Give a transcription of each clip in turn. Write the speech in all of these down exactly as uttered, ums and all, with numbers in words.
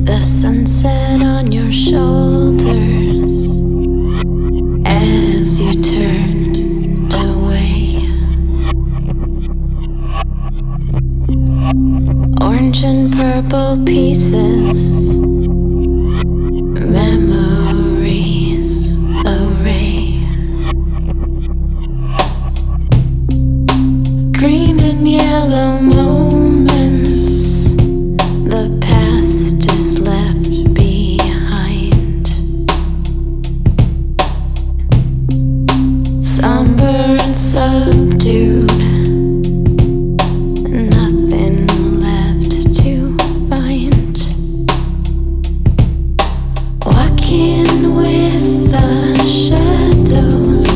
The sunset on your shoulders as you turned away. Orange and purple pieces, memories array. Green and yellow moments, the past is left behind. Somber and subdued, nothing left to find. Walking with the shadows,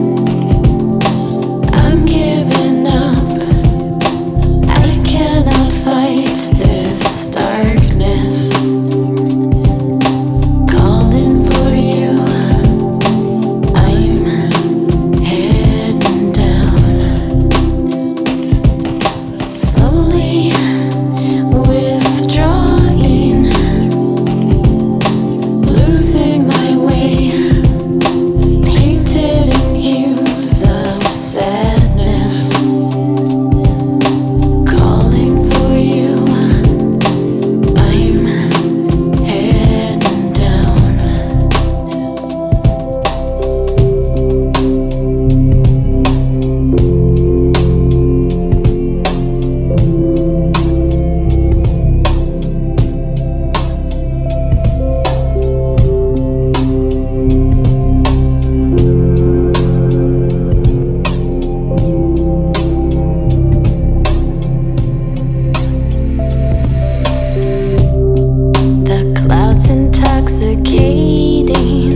I'm giving up. I cannot fight this darkness. Calling for you, I'm heading down. Slowly withdrawing, losing my way, painted in hues of sadness. Calling for you, I'm heading down. The clouds intoxicating,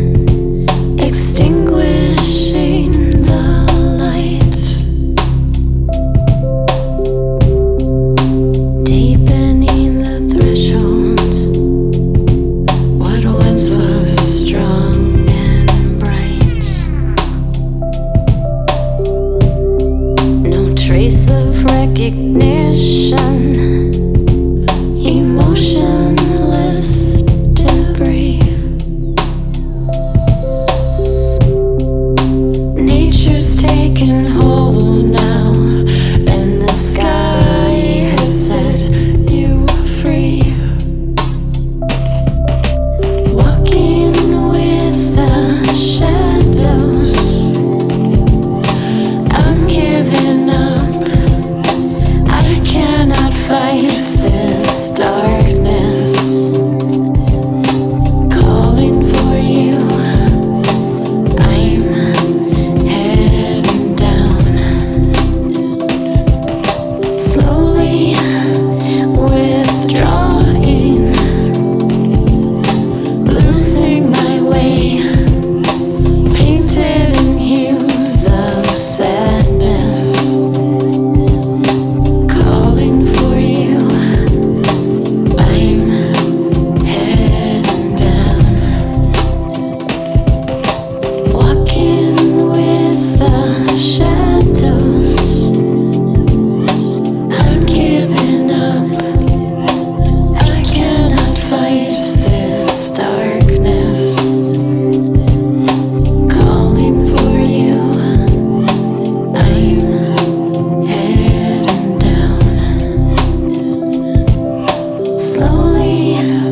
extinguishing the light, deepening the threshold. What once was strong and bright, no trace of recognition. Emotionless debris. Nature's taken hold now, and the sky has set you free. Walking with the shadows, I'm giving up. I cannot fight this darkness. Calling for you, I'm heading down. Slowly withdrawing, losing my way, painted in hues of sadness. Calling for you, I'm heading down. Walking with the shadows, I'm giving up. I cannot fight this darkness. Calling for you, I'm heading down. Slowly